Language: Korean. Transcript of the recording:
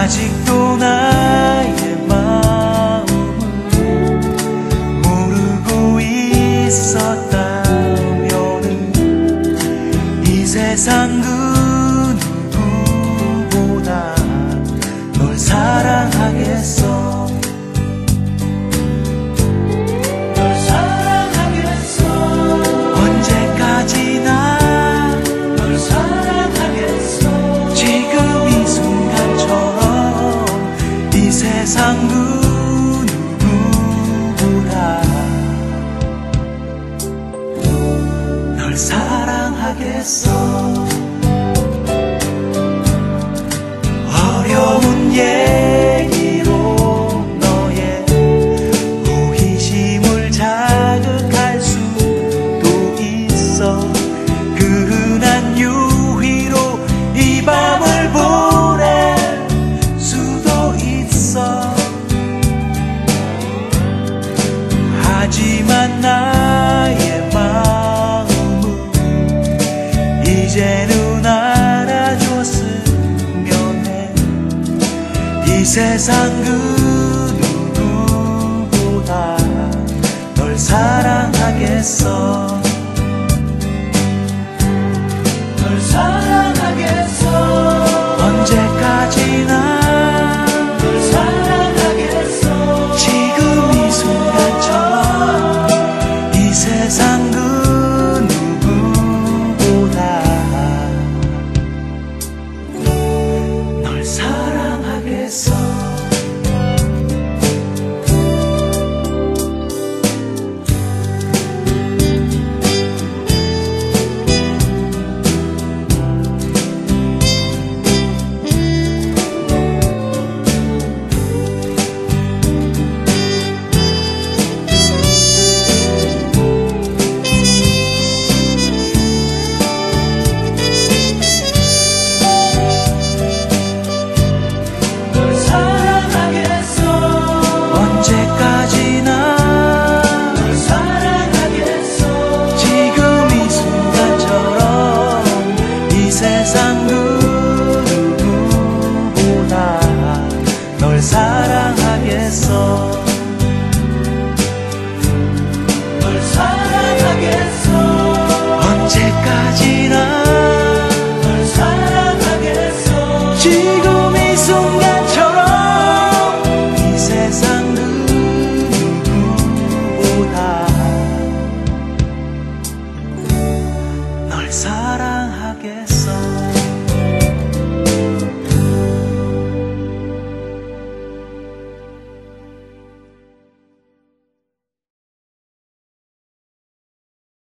아직도 나의 마음을 모르고 있었다면은 이 세상 그 누구보다 널 사랑하겠어. 널 사랑하겠어. 언제까지나 널 사랑하겠어. 지금 이 순간처럼 이 세상 그 누구보다 널 사랑하겠어. 어려운 얘기로 너의 호기심을 자극할 수도 있어. 그 흔한 유희로 이 밤을 보낼 수도 있어. 하지만 나의 마음은 이제는 알아줬으면 해. 이 세상 그 누구보다 널 사랑하겠어. 널 사랑하겠어. 언제까지나 널 사랑하겠어. 지금 이 순간처럼 이 세상 그 누구보다 널 사랑하겠어. 널 사랑하겠어. 언제까지나 널 사랑하겠어. 지금 이 순간처럼 이 세상 그 누구보다 널 사랑하겠어. 널 사랑하겠어. 언제까지나 널 사랑하겠어. 지금 이 순간처럼 이 세상 그 누구보다 널 사랑